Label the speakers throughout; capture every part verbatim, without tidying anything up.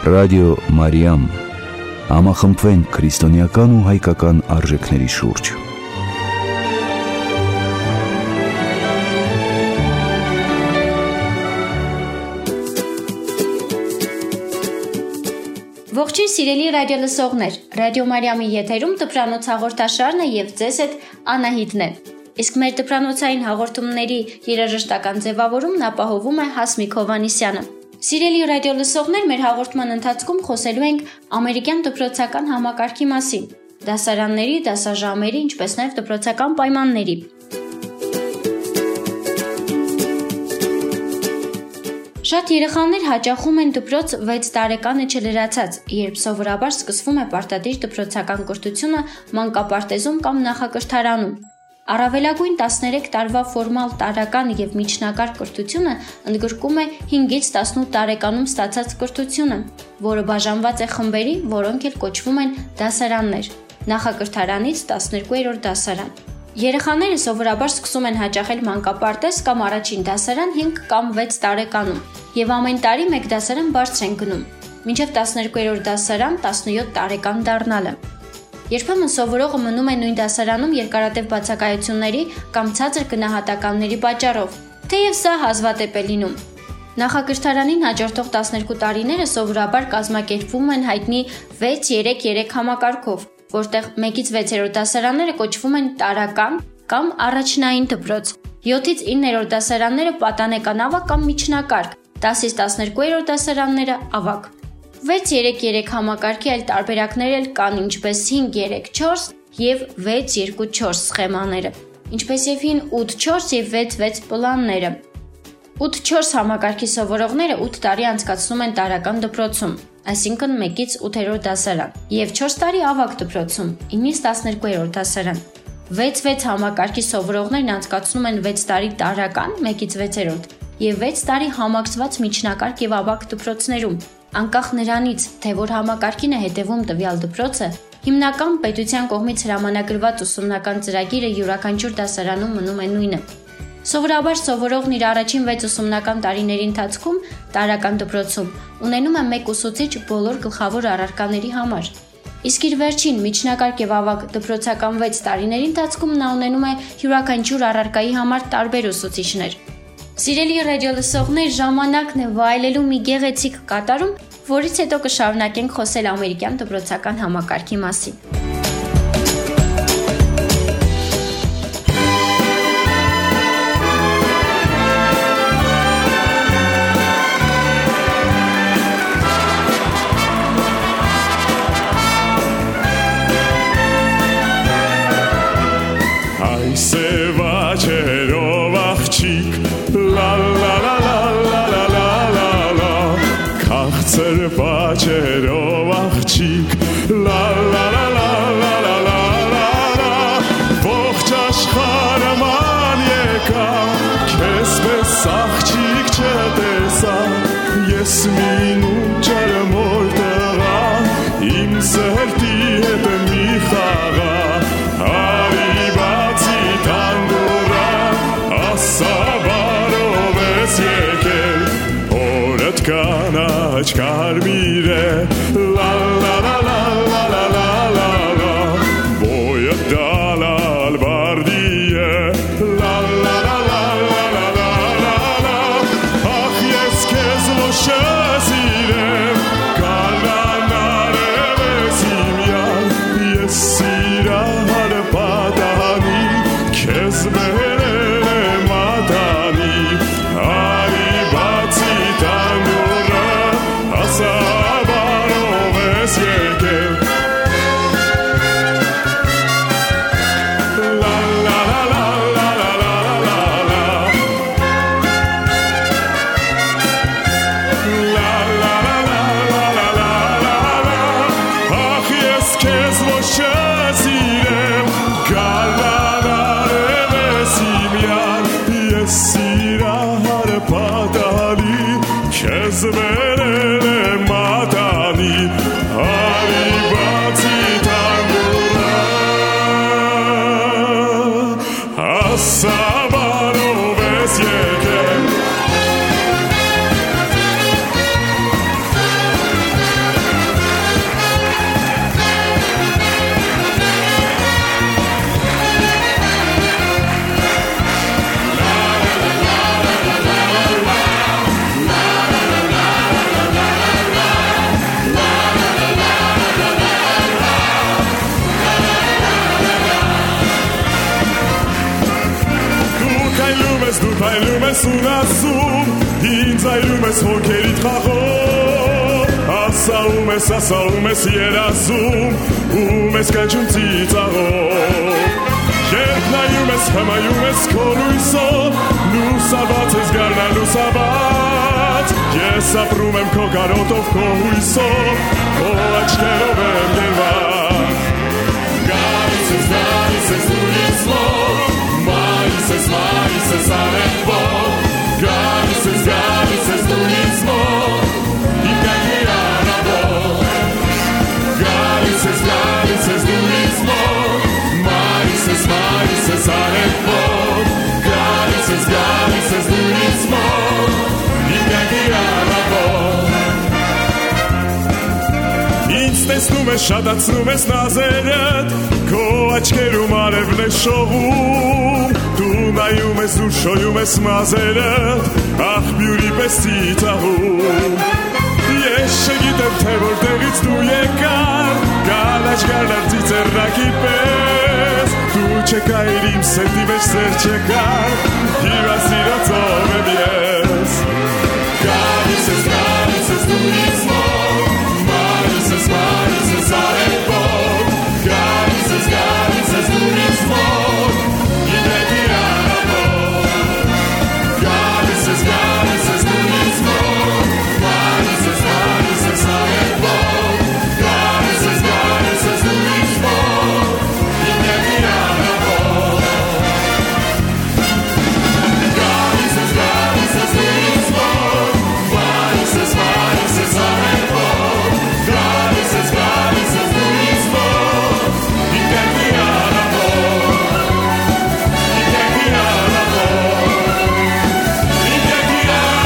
Speaker 1: Ռադիո Մարիամ, համախմբվենք քրիստոնեական ու հայկական արժեքների շուրջ։
Speaker 2: Ողջույն սիրելի ռադիոլսողներ, Ռադիո Մարիամի եթերում դպրանոց հաղորդաշարն է և ձեզ հետ Անահիտն է։ Իսկ մեր դպրանոցային հաղորդումների երաժշտական ձևավորումն ապահովում է Հասմիկ Հովհաննիսյանը։ Սիրելի ռադիոլսողներ, մեր հաղորդման ընթացքում խոսելու ենք ամերիկյան դպրոցական համակարգի մասին, դասարանների, դասաժամերի, ինչպես նաև դպրոցական պայմանների։ Շատ երեխաներ հաճախում են դպրոց վեց տարեկանը չլրացած, երբ սովորաբար սկսվում է պարտադիր դպրոցական կրթությունը մանկապարտեզում կամ նախակրթարանում։ Առավելագույն տասներեք տարվա ֆորմալ տարրական և միջնակարգ կրթությունը ընդգրկում է հինգից տասնութ տարեկանում ստացած կրթությունը, որը բաժանված է խմբերի, որոնք էլ կոչվում են դասարաններ, նախակրթարանից տասներկուերորդ դասարան։ Երեխաները սովորաբար սկսում են հաճախել մանկապարտեզ կամ առաջին դասարան հինգ կամ վեց տարեկանում և ամեն տարի մեկ դասարան բարձր են գնում, մինչև տասներկուերորդ դասարան տասնյոթ տարեկան դառնալը։ Երբեմն սովորողը մնում է նույն դասարանում երկարատև բացակայությունների կամ ցածր գնահատականների պատճառով, թեև սա հազվադեպ է լինում։ Նախակրթարանին հաջորդող տասներկու տարիները սովորաբար կազմակերպվում են հայտնի վեց երեք երեք համակարգով, որտեղ մեկից վեցերորդ դասարանները կոչվում են տարրական կամ առաջնային դպրոց, յոթից իններորդ դասարանները պատանեկան ավագ կամ միջնակարգ, դասից տասներկուերորդ դասարանները ավագ։ վեց երեք երեք համակարգի այլ տարբերակներ էլ կան, ինչպես հինգ երեք չորս և վեց երկու չորս սխեմաները, ինչպես և հին ութ չորս և վեց վեց պլանները։ ութ չորս համակարգի սովորողները ութ տարի անցկացնում են տարրական դպրոցում, այսինքն մեկից ութերորդ դասարան, և չորս տարի ավագ դպրոցում, ինից տասներկուերորդ դասարան։ վեց վեց համակարգի սովորողներն անցկացնում են վեց տարի տարրական, մեկից վեցերորդ, և վեց տարի համակցված միջնակարգ և ավագ դպրոցներում։ Անկախ նրանից, թե որ համակարգին է հետևում տվյալ դպրոցը, հիմնական պետության կողմից հրամանագրված ուսումնական ծրագիրը յուրաքանչյուր դասարանում մնում է նույնը։ Սովորաբար սովորողն իր առաջին վեց ուսումնական տարիների ընթացքում տարրական դպրոցում ունենում է մեկ ուսուցիչ բոլոր գլխավոր առարկաների համար, իսկ իր վերջին միջնակարգ և ավագ դպրոցական վեց տարիների ընթացքում նա ունենում է յուրաքանչյուր առարկայի համար տարբեր ուսուցիչներ։ Սիրելի ռադիոլսողներ, ժամանակն է վայելելու մի գեղեցիկ կատարում, որից հետո կշարունակենք խոսել ամերիկյան դպրոցական համակարգի մասին։
Speaker 3: Բաչերով աղջիկ, լա լա լա լա լա լա լա լա լա, ողջ աշխարհը ման եկա, քեզ պես աղջիկ չտեսա, ես մինու ջարմոր տղա, իմ սրտի հետ մի խաղա, արի բացի տանդուրա, ասա բարով ես եկել, օրդ կանաչ կարմիր է, լա լա լա լա լա լա լա լա լա, բոյը դալալ բարդի է, լա լա լա լա լա լա լա լա, ախ ես քեզ ոչ սիրեմ, կալան արև ես իմյան, ես սիրահար պատանի, քեզ բերել եմ ատանի, արի բացի տանուրա, ասա բարով ես ես դու թայլում ես ունասում ինձ այրում ես հոգերիդ խաղով ասաում ես ասաում ես երազում ում ես կանչում ծիծաղով երբ նայում ես հմայում ես քո լույսով լուսաբաց ես գարնա լուսաբաց ես ապրում եմ քո կարոտով քո հույսով քո աչքերով եմ գերված գալիս ես գալիս ես դու ինձ մոտ մայիս ես մայիս ես արևով գալիս ես գալիս ես դու ինձ մոտ իմ կյանքի անավով գալիս ես գալիս ես դու ինձ մոտ մայիս ես մայիս ես արևով գալիս ես գալիս ես դու ինձ մոտ իմ կյանքի անավով ինձ տեսնում ես շատացնում ես նազերդ քո աչքերում արևն է շողում դու նայում ես ու շոյում ես մազերդ աղբյուրի պես ծիծաղում ես չգիտեմ թե որտեղից դու եկար գալաչ գալար ծիծեռնակի պես դու չեկայր իմ սերտի մեջ սեր չեկար հիվասիրածով եմ ես գալիս ես գալիս ես դու ինձ մոտ մայիս ես մայիս ես արևով գալիս ես գալիս ես դու ինձ մոտ իմ կյանքի անավով գալիս ես գալիս ես դու ինձ մոտ մայիս ես մայիս ես արևով գալիս ես գալիս ես դու ինձ մոտ իմ կյանքի անավով գալիս ես գալիս ես դու ինձ մոտ մայիս ես մայիս ես արևով գալիս ես գալիս ես դու ինձ մոտ իմ կյանքի անավով իմ կյանքի անավով իմ կյանքի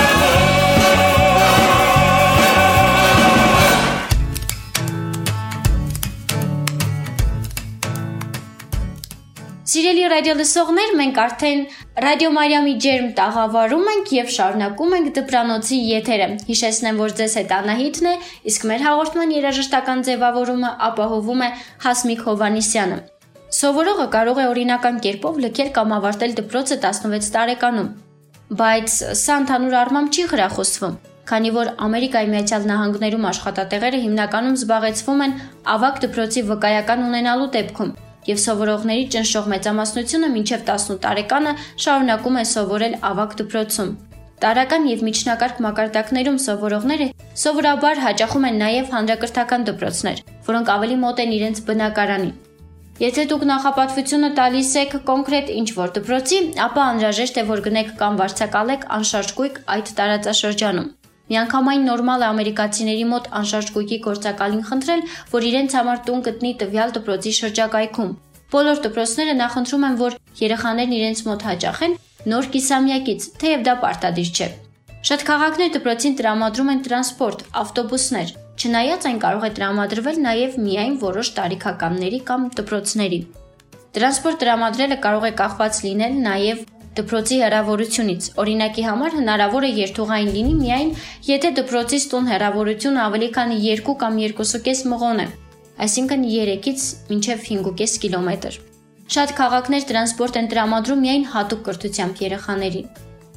Speaker 2: Սիրելի ռադիո լսողներ, մենք արդեն Ռադիո Մարիամի ջերմ տաղավարում ենք եւ շարունակում ենք դպրանոցի եթերը։ Հիշեցնեմ, որ ձեզ հետ Անահիտն է, իսկ մեր հաղորդման երաժշտական ձևավորումը ապահովում է Հասմիկ Հովանիսյանը։ Սովորողը կարող է օրինական կերպով լքել կամ ավարտել դպրոցը տասնվեց տարեկանում, բայց սա ընդհանուր առմամբ չի խրախուսվում, քանի որ Ամերիկայի Միացյալ Նահանգներում աշխատատեղերը հիմնականում զբաղեցվում են ավագ դպրոցի վկայական ունենալու դեպքում, եւ սովորողների ճնշող մեծամասնությունը մինչև տասնութ տարեկանը շարունակում է սովորել ավագ դպրոցում։ Տարրական եւ միջնակարգ մակարդակներում սովորողները սովորաբար հաճախում են նաեւ հանրակրթական դպրոցներ, որոնք ավելի մոտ են իրենց բնակարանին։ Եթե դուք նախապատվությունը տալիս եք կոնկրետ ինչ-որ դպրոցի, ապա անհրաժեշտ է, որ գնեք կամ վարձակալեք անշարժ գույք այդ տարածաշրջանում։ Միանգամայն նորմալ է ամերիկացիների մոտ անշարժ գույքի գործակալին խնդրել, որ իրենց համար տուն գտնի տվյալ դպրոցի շրջակայքում։ Բոլոր դպրոցները նախընտրում են, որ երեխաներն իրենց մոտ հաճախեն նոր կիսամյակից, թեև դա պարտադիր չէ։ Շատ քաղաքներ դպրոցին տրամադրում են տրանսպորտ, ավտոբուսներ, չնայած այն կարող է տրամադրվել նաև միայն որոշ տարիքականների կամ դպրոցների։ Տրանսպորտ տրամադրելը կարող է կախված լինել նաև դպրոցի հեռավորությունից։ Օրինակի համար հնարավոր է երթուղային լինի միայն, եթե դպրոցից տուն հեռավորությունը ավելի քան երկու կամ երկուսուկես մղոն է, այսինքն երեքից մինչև հինգուկես կիլոմետր։ Շատ քաղաքներ տրանսպորտ են տրամադրում միայն հատուկ կրթությամբ երեխաներին։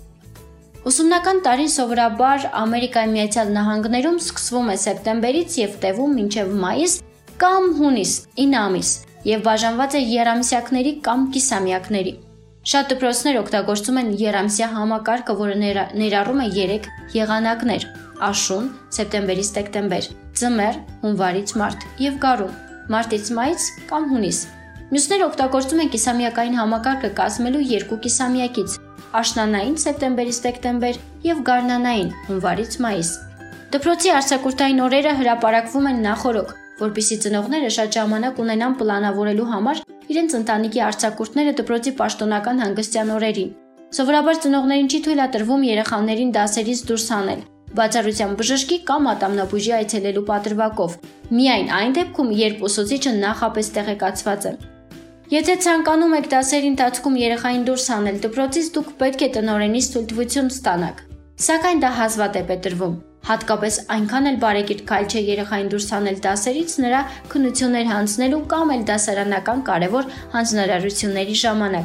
Speaker 2: Ուսումնական տարին սովորաբար Ամերիկայի Միացյալ Նահանգներում սկսվում է սեպտեմբերից եւ տևում մինչև մայիս կամ հունիս, ինը ամիս, եւ բաժանված է եռամսյակների կամ կիսամյակների։ Շատ դպրոցներ օգտագործում են եռամսյա համակարգը, որը ներառում է երեք եղանակներ՝ աշուն, սեպտեմբերից դեկտեմբեր, ձմեռ, հունվարից մարտ եւ գարուն, մարտից մայիս կամ հունիս։ Մյուսները օգտագործում են կիսամյակային համակարգը կազմելու երկու կիսամյակից՝ աշնանային սեպտեմբերից դեկտեմբեր եւ գարնանային հունվարից մայիս։ Դպրոցի արձակուրդային օրերը հրապարակվում են նախօրոք, որպեսզի ծնողները շատ ժամանակ ունենան պլանավորելու համար իրենց ընտանիքի արձակուրդները դպրոցի պաշտոնական հանգստյան օրերին։ Սովորաբար ծնողներին չի թույլատրվում երեխաներին դասերից դուրս հանել, բացառությամբ բժշկի կամ ատամնաբույժի այցելելու պատրվակով, միայն այն դեպքում, երբ ուսուցիչը նախապես տեղեկացված է։ Եթե ցանկանում եք դասերի ընթացքում երեխային դուրս հանել դպրոցից, դուք պետք է տնօրենից թույլտվություն ստանաք։ Սակայն դա հազվադեպ է տրվում։ Հատկապես այնքան էլ բարեկիրթ քայլ չէ երեխային դուրս հանել դասերից նրա քննություններ հանձնելու կամ էլ դասարանական կարևոր հանձնարարությունների ժամանակ։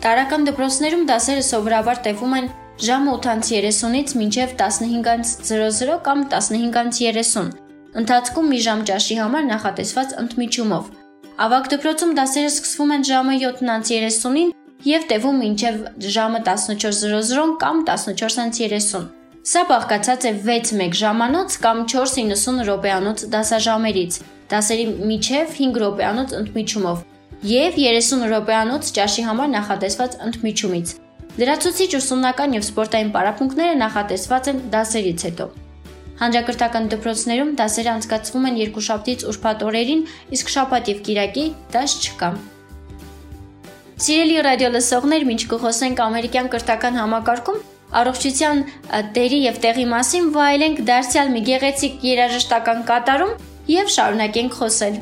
Speaker 2: Տարրական դպրոցներում դասերը սովորաբար տևում են ժամը ութից երեսունից մինչև տասնհինգից զրո զրո կամ տասնհինգից երեսուն, ընթացքում մի ժամ ճաշի համար նախատեսված ընդմիջումով։ Ավագ դպրոցում դասերը սկսվում են ժամը յոթից երեսունին և տևում մինչև ժամը տասնչորս զրո զրո կամ տասնչորսից երեսուն։ Սա բաղկացած է վեց մեկ ժամանոց կամ չորս իննսուն րոպեանոց դասաժամերից, դասերի միջև հինգ րոպեանոց ընդմիջումով և երեսուն րոպեանոց ճաշի համար նախատեսված ընդմիջումից։ Լրացուցիչ ուսումնական և սպորտային պարապմունքները նախատեսված են դասերից հետո։ Հանրակրթական դպրոցներում դասերը անցկացվում են երկուշաբթից ուրբաթ օրերին, իսկ շաբաթ և կիրակի դաս չկա։ Սիրելի ռադիո լսողներ, մինչ կխոսենք ամերիկյան կրթական համակարգում առողջության դերի և տեղի մասին, վայելենք դարձյալ մի գեղեցիկ երաժշտական կատարում և շարունակենք խոսել։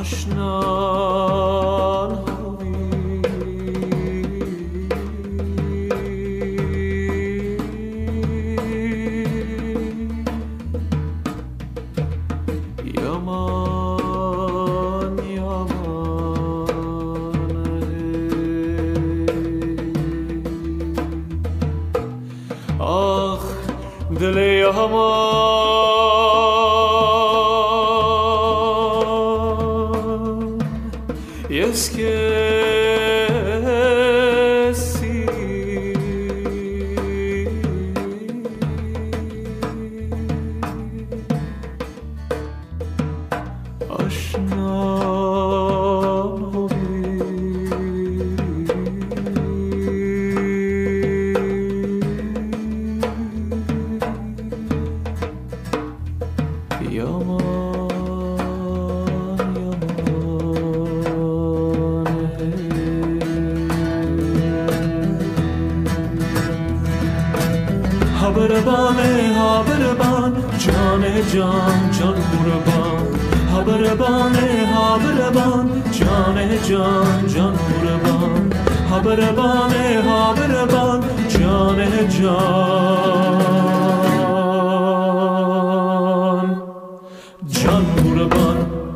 Speaker 4: آشنان yaman yaman ah dile yaman yeske Haberban haberban can can can kurban Haberban haberban can can can kurban Haberban haberban can can can kurban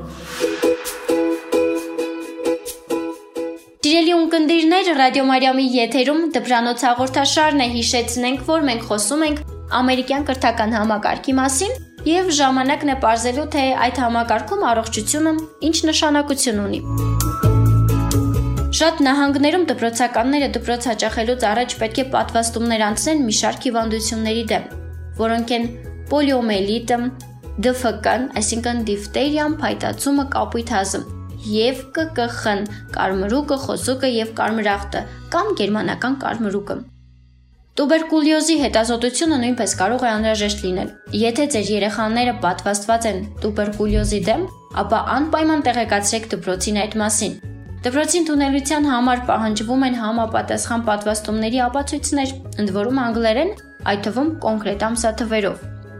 Speaker 2: Տիրելի ունկնդիրներ, Ռադիո Մարիամի եթերում դպրանոց հաղորդաշարն է, հիշեցնենք, որ մենք խոսում ենք ամերիկյան կրթական համակարգի մասին և ժամանակն է պարզելու, թե այդ համակարգում առողջությունը ինչ նշանակություն ունի։ Շատ նահանգներում դպրոցականները դպրոց հաճախելուց առաջ պետք է պատվաստումներ անցնեն մի շարք հիվանդությունների դեմ, որոնք են պոլիոմիելիտը, դեֆ կը-ն, այսինքն դիֆտերիան, փայտացումը, կապույտ հազը, և կը կը խ-ն, կարմրուկը, խոսուկը և կարմրախտը կամ գերմանական կարմրուկը։ Տուբերկուլյոզի հետազոտությունը նույնպես կարող է անհրաժեշտ լինել։ Եթե ձեր երեխաները պատվաստված են տուբերկուլյոզի դեմ, ապա անպայման տեղեկացրեք դպրոցին այդ մասին։ Դպրոցի ընդունելության համար պահանջվում են համապատասխան պատվաստումների ապացույցներ, ընդ որում անգլերեն, այդ թվում կոնկրետ ամսաթվերով։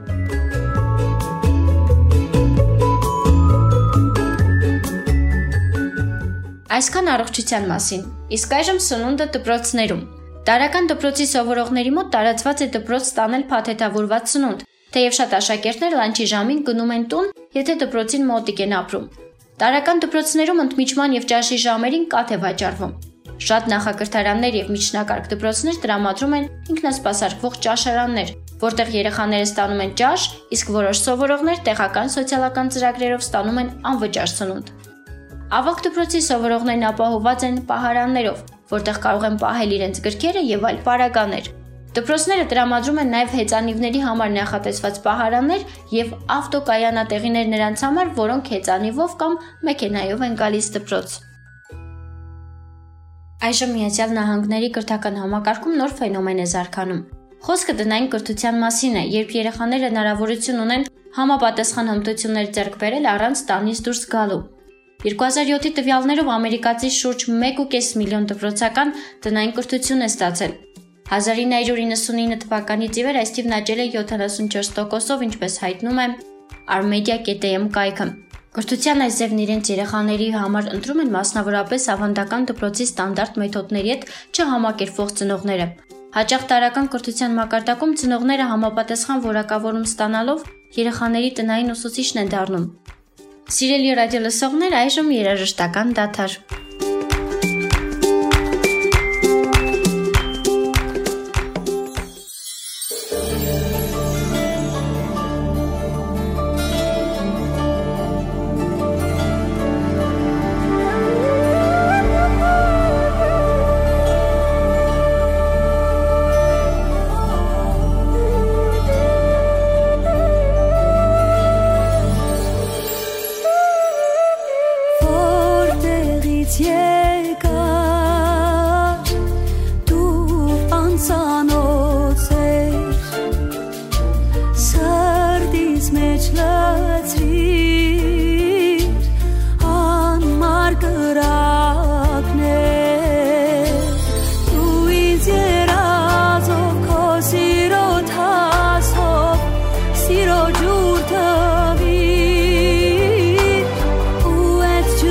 Speaker 2: Այսքան առողջության մասին, իսկ այժմ սնունդը դպրոցներում։ Տարրական դպրոցի սովորողների մոտ տարածված է դպրոց ստանել փաթեթավորված սնունդ, թեև շատ աշակերտներ լանչի ժամին գնում են տուն, եթե դպրոցին մոտիկ են ապրում։ Տարրական դպրոցներում ընդմիջման և ճաշի ժամերին կաթ է վաճառվում։ Շատ նախակրթարաններ և միջնակարգ դպրոցներ տրամադրում են ինքնասպասարկվող ճաշարաններ, որտեղ երեխաները ստանում են ճաշ, իսկ որոշ սովորողներ տեղական սոցիալական ծրագրերով ստանում են անվճար սնունդ։ Ավագ դպրոցի սովորողներն ապահովված են պահարաններով, որտեղ կարող են պահել իրենց գրքերը և այլ պարագաներ։ Դպրոցները տրամադրում են նաև հեծանիվների համար նախատեսված պահարաններ և ավտոկայանատեղիներ նրանց համար, որոնք հեծանիվով կամ մեքենայով են գալիս դպրոց։ Այժմ Միացյալ Նահանգների կրթական համակարգում նոր ֆենոմեն է զարգանում։ Խոսքը տնային կրթության մասին է, երբ երեխաները հնարավորություն ունեն համապատասխան հմտություններ ձեռք բերել առանց տանից դուրս գալու։ երկու հազար յոթի տվյալներով ամերիկացի շուրջ մեկ ու կես միլիոն դպրոցական տնային կրթություն է ստացել։ հազար ինը հարյուր իննսունինը թվականից ի վեր այս թիվն աճել է յոթանասունչորս տոկոսով, ինչպես հայտնում է Armedia կետ am կայքը։ Կրթության այս ձևն իրենց երեխաների համար ընտրում են մասնավորապես ավանդական դպրոցի ստանդարտ մեթոդների հետ չհամակերպվող ծնողները։ Հաճախ տարրական կրթության մակարդակում ծնողները համապատասխան որակավորում ստանալով երեխաների տնային ուսուցիչն են դառնում։ Սիրելի ռադիոլսողներ, այժմ երաժշտական դադար։
Speaker 5: Siro giurta vi, u et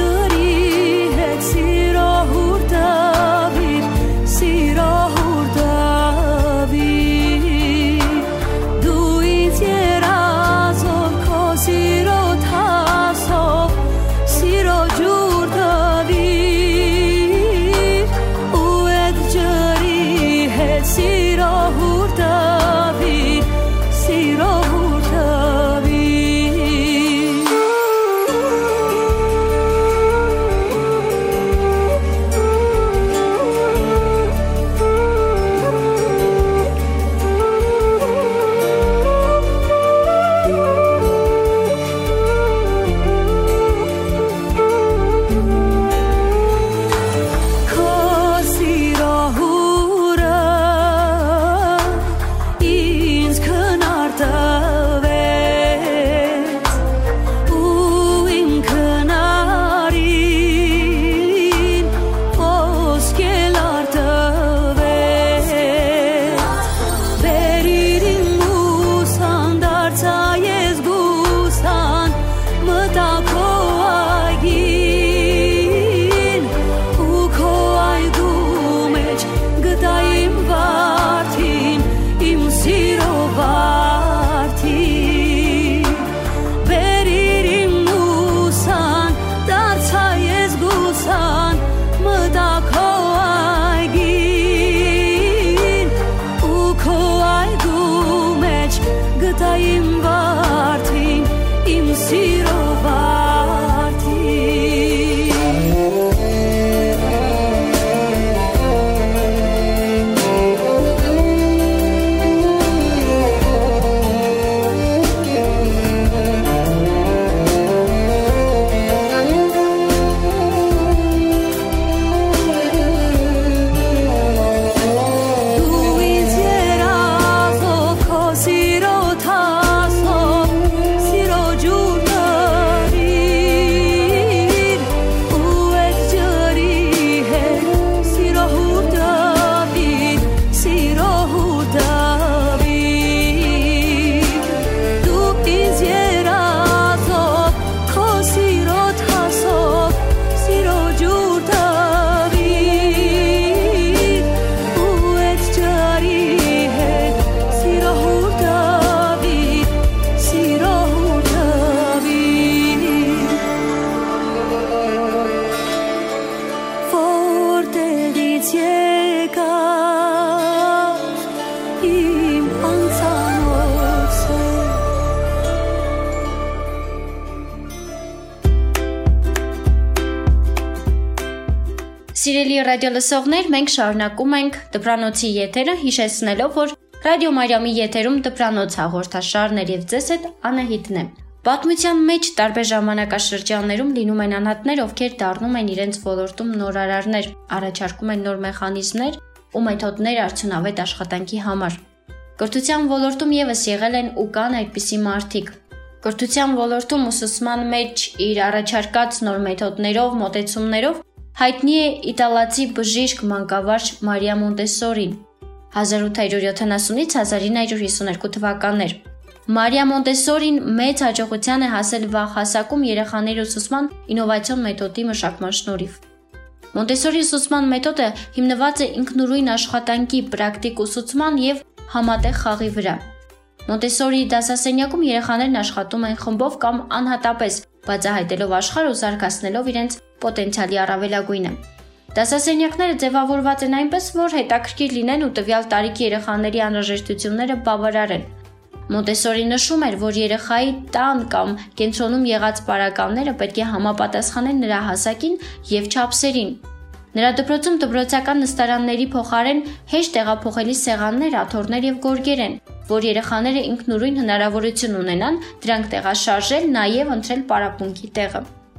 Speaker 2: Սիրելի ռադիոլսողներ, մենք շարունակում ենք դպրանոցի եթերը, հիշեցնելով, որ Ռադիո Մարիամի եթերում դպրանոց հաղորդաշարներ եւ ձեզ հետ Անահիտն է։ Պատմության մեջ տարբեր ժամանակաշրջաններում լինում են անհատներ, ովքեր դառնում են իրենց ոլորտում նորարարներ, առաջարկում են նոր մեխանիզմներ ու մեթոդներ արդյունավետ աշխատանքի համար։ Կրթության ոլորտում եւս եղել են ու կան այդպիսի մարդիկ։ Կրթության ոլորտում ուսուցման մեջ իր առաջարկած նոր մեթոդներով, մոտեցումներով հայտնի է իտալացի բժիշկ մանկավարժ Մարիա Մոնտեսորին հազար ութ հարյուր յոթանասունից հազար ինը հարյուր հիսուներկու թվականներ։ Մարիա Մոնտեսորին մեծ հաջողության է հասել վաղ հասակում երեխաների ուսուցման ինովացիոն մեթոդի մշակման շնորհիվ։ Մոնտեսորի ուսուցման մեթոդը հիմնված է ինքնուրույն աշխատանքի, պրակտիկ ուսուցման եւ համատեղ խաղի վրա։ Մոնտեսորի դասասենյակում երեխաներն աշխատում են խմբով կամ անհատապես, բացահայտելով աշխարհը ու զարգացնելով իրենց պոտենցիալի առավելագույնը։ Դասասենյակները ձևավորված են այնպես, որ հետաքրքիր լինեն ու տվյալ տարիքի երեխաների անհրաժեշտությունները բավարարեն։ Մոնտեսորին նշում էր, որ երեխայի տան կամ կենտրոնում եղած պարագաները պետք է համապատասխանեն նրա հասակին եւ չափսերին։ Նրա դպրոցում դպրոցական նստարանների փոխարեն հեշտ տեղափոխելի սեղաններ, աթոռներ եւ գորգեր են, որ երեխաները ինքնուրույն հնարավորություն ունենան դրանք տեղաշարժել, նաեւ ընտրել պարապմունքի տեղը։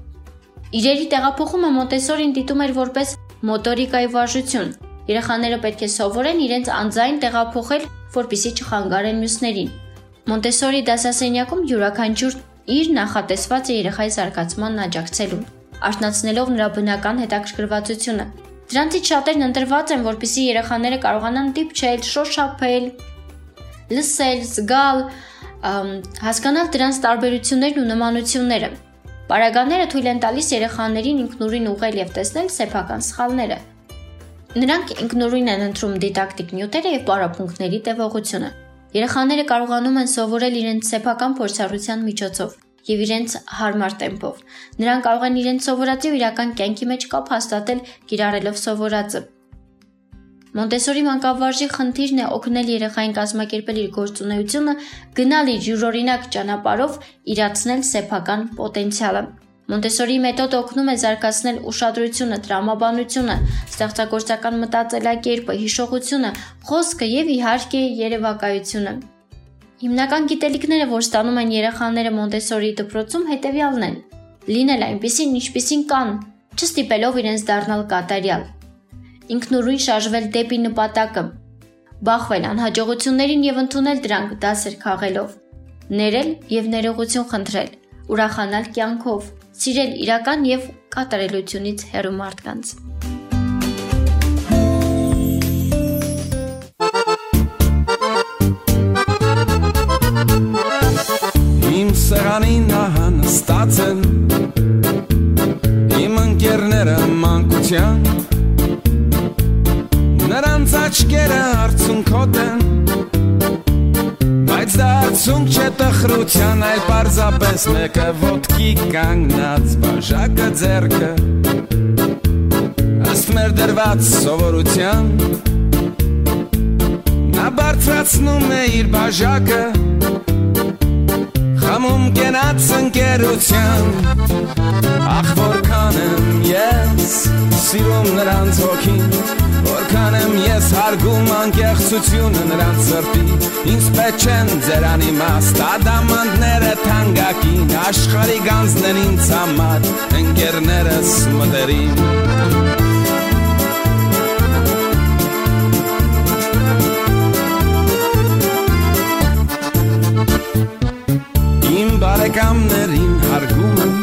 Speaker 2: Իրերի տեղափոխումը Մոնտեսորին դիտում էր որպես մոտորիկայի վարժություն։ Երեխաները պետք է սովորեն իրենց անձայն տեղափոխել, որպեսզի չխանգարեն մյուսներին։ Մոնտեսորի դասասենյակում յուրաքանչյուր իր նախատեսված է երեխայի զարգացմանն աջակցելու, արթնացնելով նրա բնական հետաքրքրվածությունը։ Դրանցից շատերն ընտրված են, որպեսզի երեխաները կարողանան դիպչել, շոշափել, լսել, զգալ, հասկանալ դրանց տարբերություններն ու նմանությունները։ Պարագաները թույլ են տալիս երեխաներին ինքնուրույն ուղղել եւ տեսնել սեփական սխալները։ Նրանք ինքնուրույն են ընտրում դիդակտիկ նյութերը եւ պարապմունքների տևողությունը։ Երեխաները կարողանում են սովորել իրենց սեփական փորձառության միջոցով եւ իրենց հարմար տեմպով։ Նրանք կարող են իրենց սովորածի ու իրական կյանքի մեջ կապ հաստատել կիրառելով սովորածը։ Մոնտեսորի մանկավարժի խնդիրն է օգնել երեխային կազմակերպել իր գործունեությունը, գնալ իր յուրօրինակ ճանապարհով, իրացնել սեփական պոտենցիալը։ Մոնտեսորի մեթոդը օգնում է զարգացնել ուշադրությունը, տրամաբանությունը, ստեղծագործական մտածելակերպը, հիշողությունը, խոսքը եւ իհարկե երևակայությունը։ Հիմնական գիտելիքները, որ ստանում են երեխաները Մոնտեսորի դպրոցում, հետևյալն են. լինել այնպիսին, ինչպիսին կան, չստիպելով իրենց դառնալ կատարյալ, ինքնուրույն շարժվել դեպի նպատակը, բախվել անհաջողություններին եւ ընդունել դրանք դասեր քաղելով, ներել եւ ներողություն խնդրել, ուրախանալ կյանքով, սիրել իրական եւ կատարելությունից հեռու մարդկանց։
Speaker 5: Իմ սեղանին նստած են իմ ընկերները մանկության, նրանց աչքերը արցունքոտ են, բայց դա արցունք չէ տխրության, այլ պարզապես մեկը ոտքի կանգնած բաժակը ձեռքը ըստ մեր դրված սովորության, նա բարձրացնում է իր բաժակը, խմում կենաց ընկերության, ախ որքան եմ ես սիրում նրանց հոգին, որքան եմ ես հարգում անկեղծությունը նրանց սրտի, ինձ պետք չեն ձեր անիմաստ ադամանդները թանկագին, աշխարհի գանձն են ինձ համար ընկերներս մտերիմ։ Իմ բարեկամներին հարգում եմ,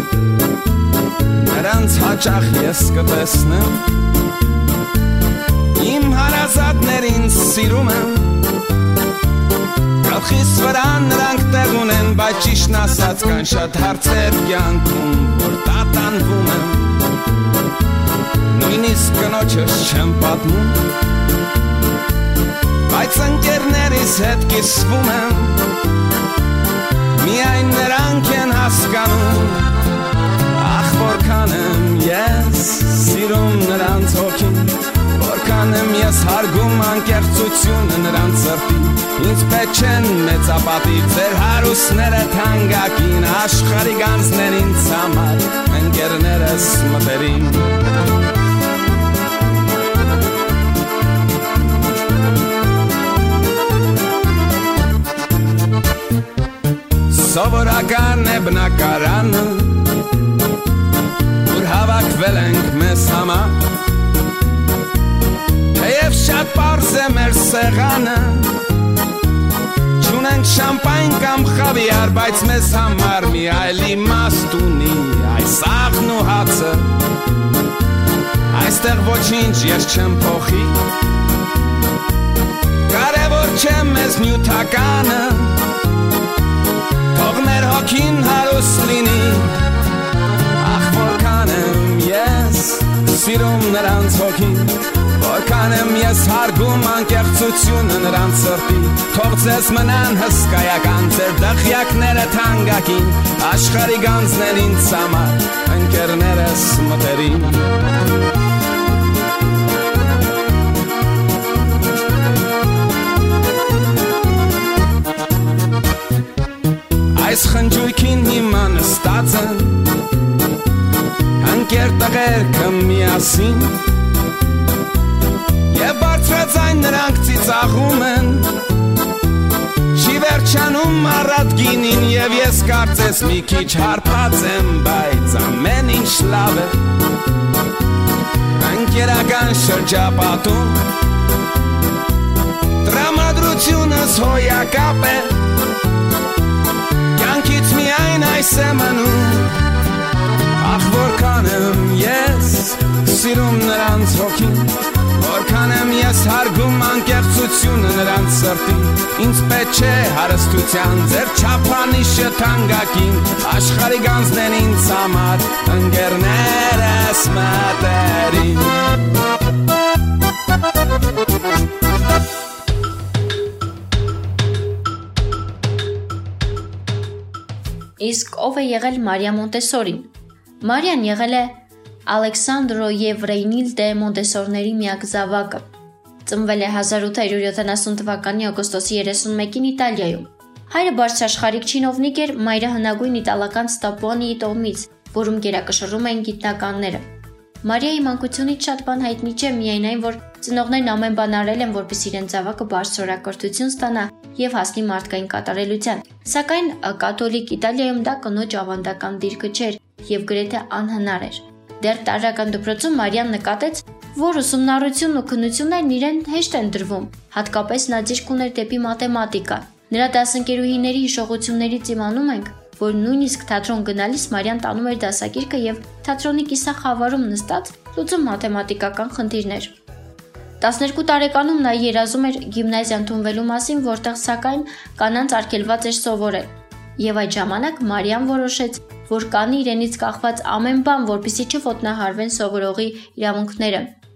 Speaker 5: նրանց հաճախ ես կտեսնեմ, իմ հարազատներին սիրում եմ, գլխիս վրա նրանք տեղ ունեն, բայց ճիշտն ասած կան շատ հարցեր կյանքում, որ տատանվում եմ, նույնիսկ կնոջս չեմ պատմում, բայց ընկերներիս հետ կիսվում եմ, միայն նրանք են հասկանում, ախ որքան եմ ես սիրում նրանց հոգին, որքան եմ ես հարգում անկեղծությունը նրանց սրտի, ինձ պետք չեն մեծապատիվ ձեր հարուստները թանկագին, աշխարհի գանձն են ինձ համար ընկերներս մտերիմ։ Սովորական է բնակարանը, որ հավաքվել ենք մեզ համար, թեև շատ պարզ է մեր սեղանը, չունենք շամպայն կամ խավիար, բայց մեզ համար մի այլ իմաստ ունի այս աղն ու հացը, այստեղ ոչինչ ես չեմ փոխի, կարևոր չէ մեզ նյութականը, թող մեր հոգին հարուստ լինի, ախ որքան եմ ես սիրում նրանց հոգին, որքան եմ ես հարգում անկեղծությունը նրանց սրտի, թող ձեզ մնան հսկայական ձեր դղյակները թանկագին, աշխարհի գանձն են ինձ համար, ընկերներս մտերին։ Այս խնջույքին հիմա նստած են ընկեր տղերքը միասին և բարձրաձայն նրանք ծիծաղում են չի վերջանում առատ գինին և ես կարծես մի քիչ հարբած եմ, բայց ամեն ինչ լավ է ընկերական շրջապատում տրամադրությունս հոյակապ է Կյանքից միայն այս է մնում, ախ որքան եմ ես սիրում նրանց հոգին, որքան եմ ես հարգում անկեղծությունը նրանց սրտին, ինձ պետք չէ հարստության ձեր չափանիշը թանկագին, աշխարհի գանձն են ինձ համար, ընկերներս մտերին։
Speaker 2: Իսկ ով է եղել Մարիա Մոնտեսորին։ Մարիան եղել է Ալեքսանդրո և Ռեյնիլդե Մոնտեսորների միակ զավակը։ Ծնվել է հազար ութ հարյուր յոթանասուն թվականի օգոստոսի երեսունմեկին Իտալիայում։ Հայրը բարձրաշխարհիկ չինովնիկ էր, մայրը հնագույն իտալական Ստապոնիի տոհմից, որում գերակշռում էին գիտնականները։ Մարիայի մանկությունից շատ բան հայտնի չէ, միայն այն, որ ծնողներն ամեն բան արել են, որպեսզի իրենց զավակը բարձրորակրթություն ստանա և հասնի մարդկային կատարելության։ Սակայն կաթոլիկ Իտալիայում դա կնոջ ավանդական դիրքը չէր և գրեթե անհնար էր։ Դեռ տարրական դպրոցում Մարիան նկատեց, որ ուսումնառությունն ու քննություններն իրեն հեշտ են դրվում, հատկապես նա ձիժք ուներ դեպի մաթեմատիկա։ Նրա դասընկերուհիների հիշողություններից իմանում ենք, որ նույնիսկ թատրոն գնալիս Մարիան տանում էր դասագիրքը և թատրոնի կիսախավարում նստած լուծում մաթեմատիկական խնդիրներ։ տասներկու տարեկանում նա երազում էր գիմնազիա ընդունվելու մասին, որտեղ սակայն կանանց արգելված էր սովորել։ Եվ այդ ժամանակ Մարիան որոշեց, որ կանի իրենից կախված ամեն բան, որպեսզի չոտնահարվեն սովորողի իրավունքները։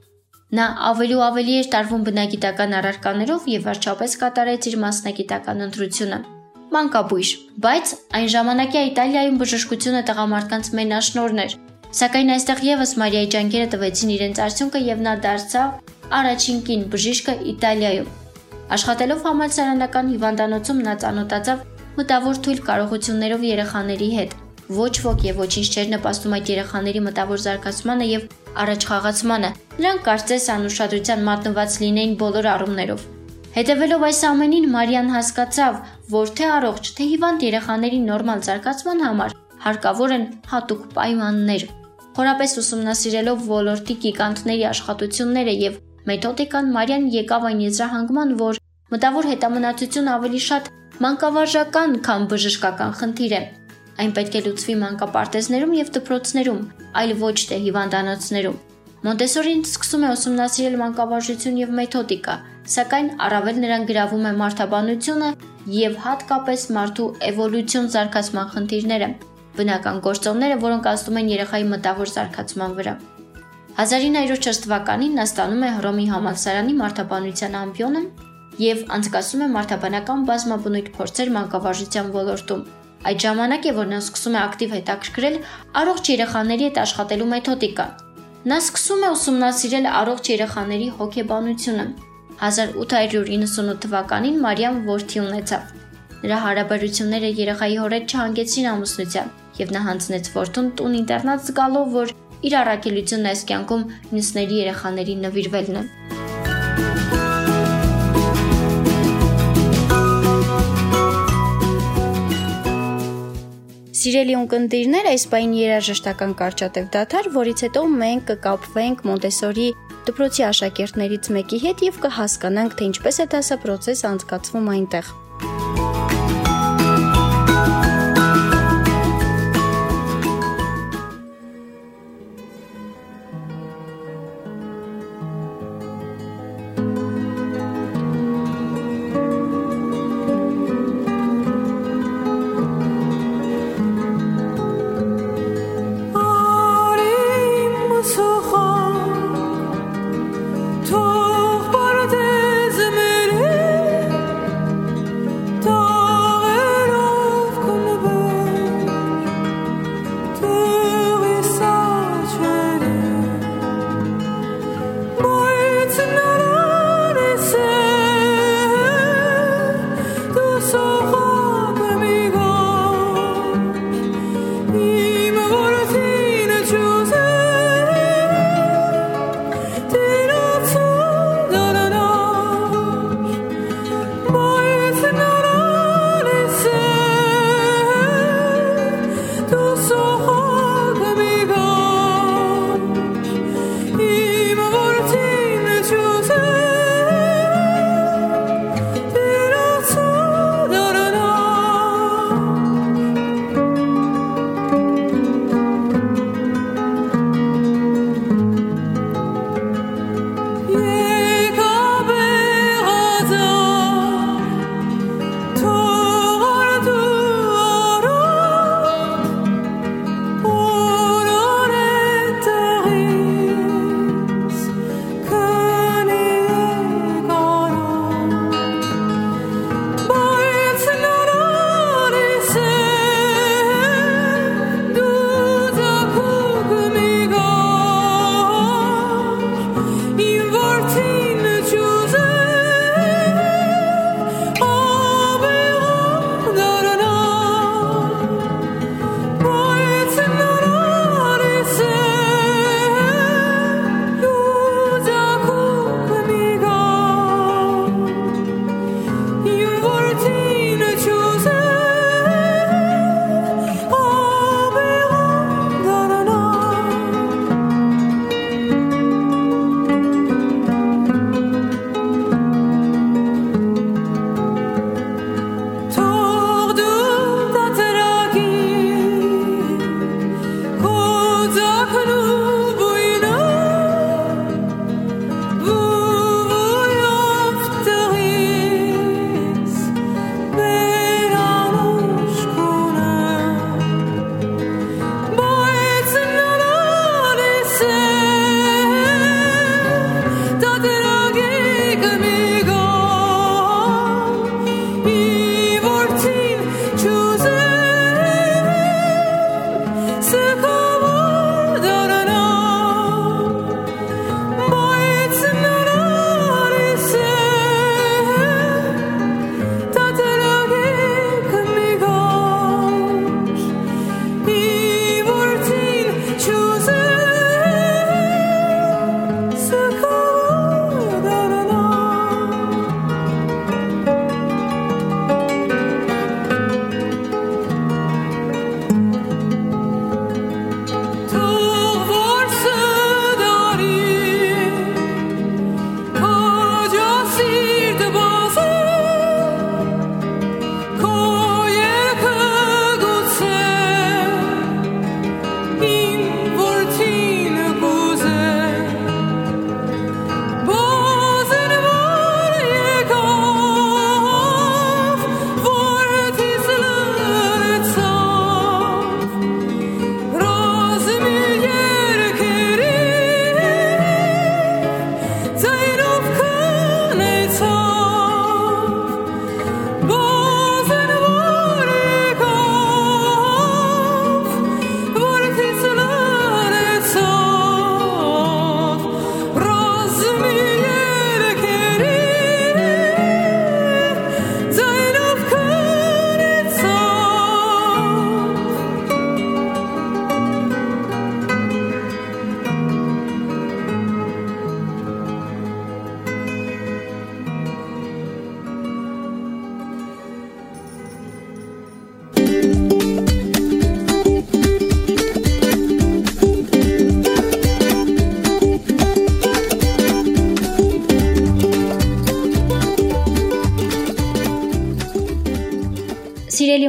Speaker 2: Նա ավելի ու ավելի էր տարվում բնագիտական առարկաներով և վերջապես կատարեց իր մասնագիտական ընտրությունը։ Մանկաբույժ, բայց այն ժամանակյա Իտալիայում բժշկությունը տղամարդկանց մենաշնորհն էր։ Սակայն այստեղ ևս Մարիայի ջանքերը տվեցին իրենց արդյունքը և նա դարձավ առաջին կին բժիշկը Իտալիայում։ Աշխատելով համալսարանական հիվանդանոցում նա ծանոթացավ մտավոր թույլ կարողություններով երեխաների հետ։ Ոչ ոք և ոչինչ չէր նպաստում այդ երեխաների մտավոր զարգացմանը և առաջխաղացմանը, նրանք կարծես անուշադրության մատնված լինեին բոլոր առումներով։ Հետևելով այս ամենին Մարիան հասկացավ, որ թե առողջ, թե հիվանդ երեխաների նորմալ զարգացման համար հարկավոր են հատուկ պայմաններ։ Խորապես ուսումնասիրելով ոլորտի գիգանտների աշխատությունները և մեթոդիկան Մարիան եկավ այն եզրահանգման, որ մտավոր հետամնացությունը ավելի շատ մանկավարժական, քան բժշկական խնդիր է։ Այն պետք է լուծվի մանկապարտեզներում և դպրոցներում, այլ ոչ թե հիվանդանոցներում։ Մոնտեսորին սկսում է ուսումնասիրել մանկավարժություն և մեթոդիկա, սակայն առավել նրան գրավում է մարդաբանությունը և հատկապես մարդու էվոլյուցիոն զարգացման խնդիրները, բնական գործոնները, որոնք ազդում են երեխայի մտավոր զարգացման վրա։ հազար ինը հարյուր չորս թվականին նա ստանում է Հռոմի համալսարանի մարդաբանության ամբիոնը և անցկացնում է մարդաբանական բազմաբնույթ փորձեր մանկավարժության ոլորտում։ Այդ ժամանակ է, որ նա սկսում է ակտիվ հետաքրքրել առողջ երեխաների հետ աշխատելու մեթոդիկա։ Նա սկսում է ուսումնասիրել առողջ երեխաների հոգեբանությունը։ հազար ութ հարյուր իննսունութ թվականին Մարիան որդի ունեցավ։ Նրա հարաբերությունները երեխայի հորհետ չհանգեցրին ամուսնության, և նա հանձնեց որդուն տուն ինտերնատ զգալով, որ իր առաքելությունն այս կյանքում մյուսների երեխաներին նվիրվելն է։ Սիրելի ունկնդիրներ, այս պայն երաժշտական կարճատև դադար, որից հետո մենք կկապվենք Մոնտեսորի դպրոցի աշակերտներից մեկի հետ եւ կհասկանանք, թե ինչպես է դասապրոցես անցկացվում այնտեղ։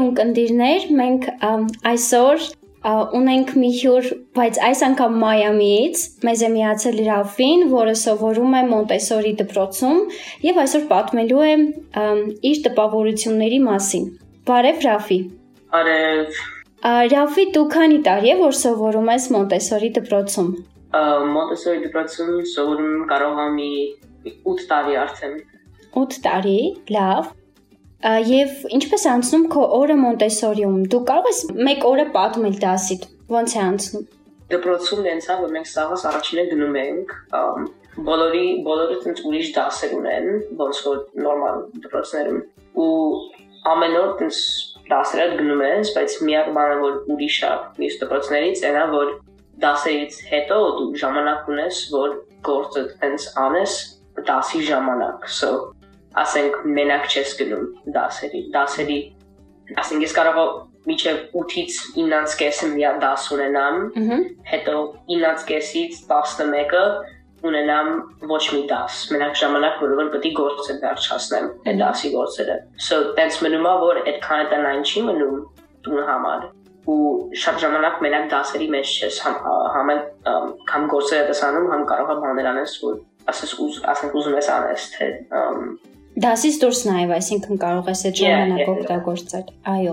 Speaker 2: ունկնդիրներ, մենք այսօր ունենք մի հյուր, բայց այս անգամ Մայամիից, մեզ է միացել Ռաֆին, որը սովորում է Մոնտեսորի դպրոցում եւ այսօր պատմելու է իր տպավորությունների մասին։ Բարև Ռաֆի։
Speaker 6: Բարև։
Speaker 2: Ռաֆի, դու քանի տարի է որ սովորում ես Մոնտեսորի դպրոցում։
Speaker 6: Մոնտեսորի դպրոցում սովորում կարող եմ ութ տարի արդեն։
Speaker 2: ութ տարի, լավ։ Եվ ինչպես է անցնում քո օրը Մոնտեսորիում։ Դու կարող ես մեկ օրը պատմել դասիդ, ոնց է անցնում։
Speaker 6: Դպրոցում դենցա, որ մենք սաղս առաջինը գնում ենք, բոլորի բոլորը տենց ուրիշ դասեր ունեն, ոնց որ նորմալ դպրոցներում։ Ու ամեն օր տենց դասերը գնում ես, բայց միակ բանը որ ուրիշ է մյուս դպրոցներից, այնա որ դասերից հետո դու ժամանակ ունես, որ գործը տենց անես դասի ժամանակ։ So ասենք մենակ չես գնում դասերի, դասերի, ասենք ես կարող եմ մինչև ութից իննանցկեսը մի դաս ունենամ, հետո իննանցկեսից տասնմեկը ունենամ ոչ մի դաս, մենակ ժամանակ, որովհետև պետք է գործը վերջացնեմ այդ դասի գործերը։ So տենց մնում է, որ այդքան տնային չի մնում տունը համար, ու շատ ժամանակ մենակ դասերի մեջ չես համ կամ գործերը տեսանում, համ կարող է բաներ անես, որ ասենք ուզում ես անես, թե
Speaker 2: Դասից դուրս նաև, այսինքն կարող ես այդ ժամանակ օգտագործել։ Այո։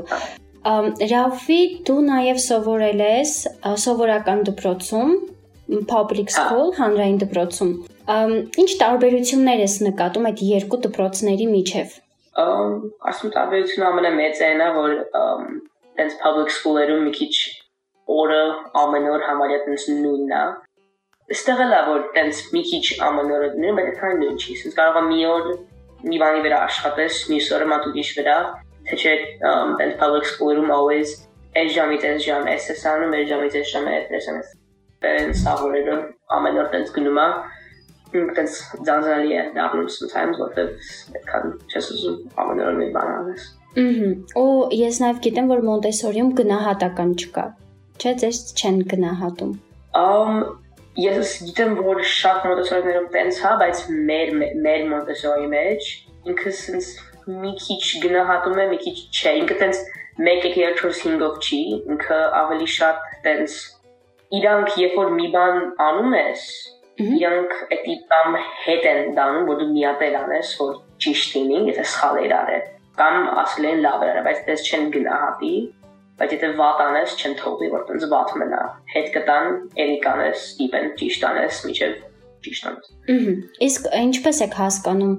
Speaker 2: Ռաֆի, դու նաև սովորել ես սովորական դպրոցում, public school, հանրային դպրոցում։ Ինչ տարբերություններ ես նկատում այդ երկու դպրոցների միջև։
Speaker 6: Ասում տարբերությունը ամենամեծը այն է, որ տենց public school-երում մի քիչ օրը ամեն օր համարյա տենց նույնն է։ Այստեղ էլ է, որ տենց մի քիչ ամեն օրը նույնն, բայց այդքան նույն չի։ Սենց կարող է մի օր մի բանի վրա աշխատես, մյուս օրը մատ ուրիշ վրա, թե չէ տենց public school-երում always այս ժամից այս ժամ ես ես անում, այս ժամից այս ժամ ես ես տենց սավորերը ամեն օր տենց գնում է, տենց ձանձրալի է դառնում sometimes, որտեվ այդքան չես ուզում ամեն օր մի բան անես։
Speaker 2: Ու ես նաև գիտեմ, որ Մոնտեսորիում գնահատական չկա, չէ՞, ձեզ չեն գնահատում։
Speaker 6: Ես գիտեմ, որ շատ Մոնտեսորիներում տենց հա, բայց մեր մեր Մոնտեսորի մեջ ինքը սենց մի քիչ գնահատում է, մի քիչ չէ, ինքը տենց մեկ երկու չորս հինգով չի, ինքը ավելի շատ տենց իրանք երբ որ մի բան անում ես, իրանք էդի կամ հետ են դանում, որ դու միատել անես, որ ճիշտ լինի, եթե սխալ էր արել, կամ ասել են լավ էր, բայց դες չեն գնահատի, բայց եթե վատ անես, չեն թողի, որ տենց վատ մնա, հետ կտան, էլի կանես, ստիպեն ճիշտ անես, միջև ճիշտ անես։
Speaker 2: Իսկ ինչպես եք հասկանում,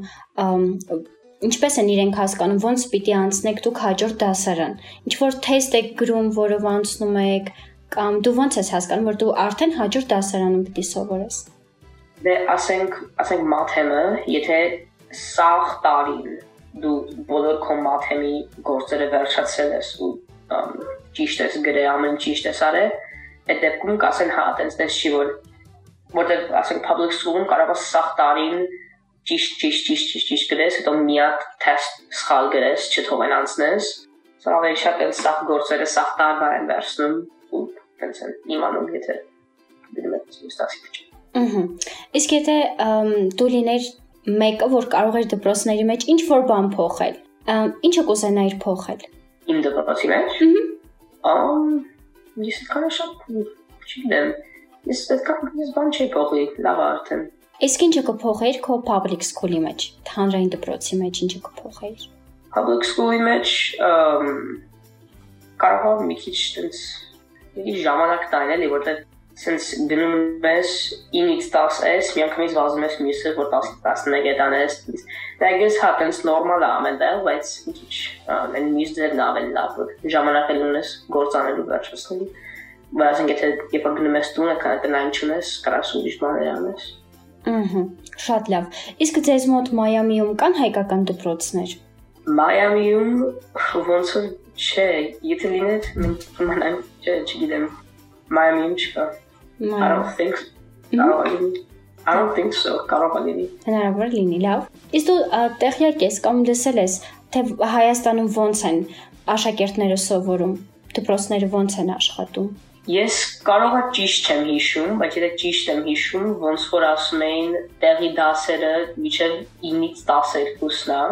Speaker 2: ինչպես են իրենք հասկանում, ոնց պիտի անցնեք դուք հաջորդ դասարան, ինչ-որ թեստ եք գրում, որով անցնում եք, կամ դու ոնց ես հասկանում, որ դու արդեն հաջորդ դասարանում պիտի սովորես։
Speaker 6: Դե ասենք, ասենք մաթեմը, եթե սաղ տարին դու բոլոր քո մաթեմի գործերը վերջացրել ես ու ճիշտ ես գրել, ամեն ճիշտ ես արել, այդ դեպքում կասեն հա, տենց տենց չի, որ որտեղ ասենք public school-ում կարող ես սաղ տարին ճիշտ, ճիշտ, ճիշտ, ճիշտ, ճիշտ գրես, հետո մի հատ թեստ սխալ գրես, չթողեն անցնես, սա ավելի շատ տենց սաղ գործերը սաղ տարվա են վերցնում ու տենց են իմանում, եթե գնում ես մյուս դասի մեջ։
Speaker 2: Իսկ եթե դու լիներ մեկը, որ կարող էր դպրոցների մեջ ինչ-որ բան փոխել, ինչը կուզենայիր փոխել։
Speaker 6: Իմ դպրոցի մեջ։ Ամ ես այդքան շատ չգիտեմ։ Ես այդքան ես բան չի փոխի, լավ արդեն։
Speaker 2: Իսկ ինչը կփոխեիր քո public school-ի մեջ, հանրային դպրոցի մեջ ինչը կփոխեիր։
Speaker 6: Public school-ի մեջ կարող եմ մի քիչ տենց մի ժամանակ տալ էլի, որտեղ Since գնում ես ինից տասը, միանգամից վազում ես մյուսը, որ տասնմեկ անես, դա ես հա տենց նորմալ է ամենտեղ, բայց մի քիչ այն մյուս ձերն ավելի լավ, որ ժամանակ էլ ունես գործ անելու վերջացնելու, բայց եթե երբ որ գնում ես տունը, քան տնային չունես, կարաս ուրիշ բաներ անես։
Speaker 2: Շատ լավ։ Իսկ ձեզ մոտ Մայամիում կան հայկական դպրոցներ։
Speaker 6: Մայամիում ոնց որ չէ, եթե լիներ, իմանամ, չէ, չգիտեմ, Մայամիում չկա։ I don't think I don't think so, կարող է լինի։
Speaker 2: Հնարավոր լինի, լավ։ Իսկ դու տեղյակ ես կամ լսել ես, թե Հայաստանում ոնց են աշակերտները սովորում, դպրոցները ոնց են աշխատում։
Speaker 6: Ես կարող եմ ճիշտ չեմ հիշում, բայց եթե ճիշտ եմ հիշում, ոնց որ ասում էին տեղի դասերը մինչև ինից տասներկուսն է,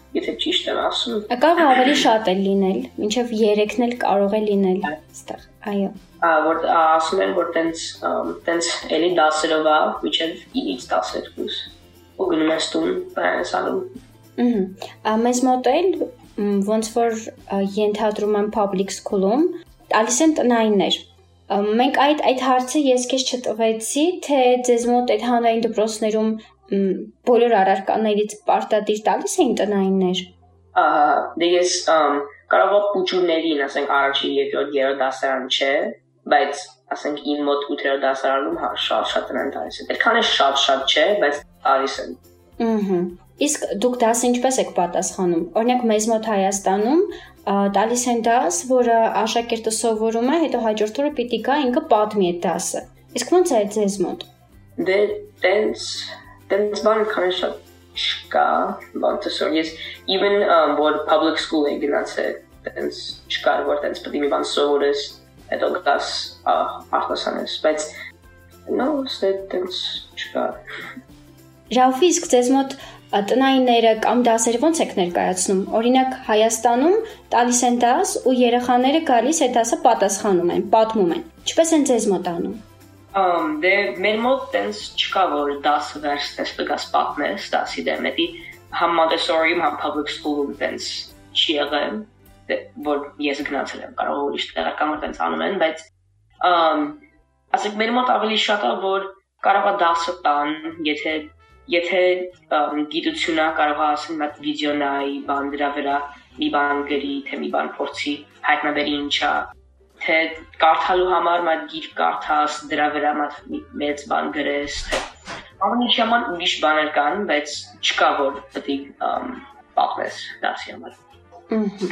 Speaker 6: եթե ճիշտ եմ ասում։
Speaker 2: Կարող է ավելի շատ էլ լինել, մինչև երեքն էլ կարող է լինել այստեղ։ Այո։
Speaker 6: Որ ասում են, որ տենց տենց էլի դասերով է, մինչև ինից տասներկուս։ Ու գնում ես տուն, բանս անում։
Speaker 2: Ահա։ Մեզ մոտ էլ ոնց որ ենթադրում եմ public school-ում, տալիս են տնայիններ։ Մենք այդ այդ հարցը ես քեզ չտվեցի, թե ձեզ մոտ այդ հանրային դպրոցներում բոլոր առարկաներից պարտադիր տալիս էին տնայիններ։
Speaker 6: Ահա, դե ես կարող եմ փուչուներին, ասենք առաջին, երկրորդ, երրորդ դասարան չէ, բայց ասենք իմ մոտ ութերորդ դասարանում հա շատ շատ տնային տալիս են։ Այդքան է շատ-շատ չէ, բայց տալիս են։
Speaker 2: Ահա։ Իսկ դուք դասը ինչպես եք պատասխանում։ Օրինակ մեզ մոտ Հայաստանում տալիս են դաս, որը աշակերտը սովորում է, հետո հաջորդ օրը պիտի գա ինքը պատմի այդ դասը։ Իսկ ո՞նց է ձեզ մոտ։
Speaker 6: Դե տենց տենց բան քան շատ չկա, բան տեսոր ես even որ public school է գնացել, տենց չկա որ տենց պետք է մի բան սովորես, հետո գաս արտասանես, բայց no, տենց չկա։
Speaker 2: Ռաուֆի, իսկ ձեզ մոտ տնայինները կամ դասերը ո՞նց եք ներկայացնում։ Օրինակ Հայաստանում տալիս են դաս ու երեխաները գալիս այդ դասը պատասխանում են, պատմում են։ Ինչպես են ձեզ մոտ անում։
Speaker 6: Ամ դե մեր մոտ տենց չկա որ դասը վերցնես դգաս պատմես դասի դեմ, էդի համ Montessori-ում, համ public school-ում տենց չի եղել, որ ես գնացել եմ, կարող ուրիշ տեղական որ տենց անում են, բայց ամ ասենք մեր մոտ ավելի շատ է որ կարող է դասը տան, եթե Եթե գիտությունը կարող է ասել մատ վիդեոնայի բան դրա վրա մի բան գրի, թե մի բան փորձի հայտնաբերի ինչա, թե կարդալու համար մատ գիրք կարդաս, դրա վրա մատ մեծ բան գրես, թե ամեն ինչ համար ուրիշ բաներ կան, բայց չկա որ պետք է պատմես դասի համար։
Speaker 2: Ահա։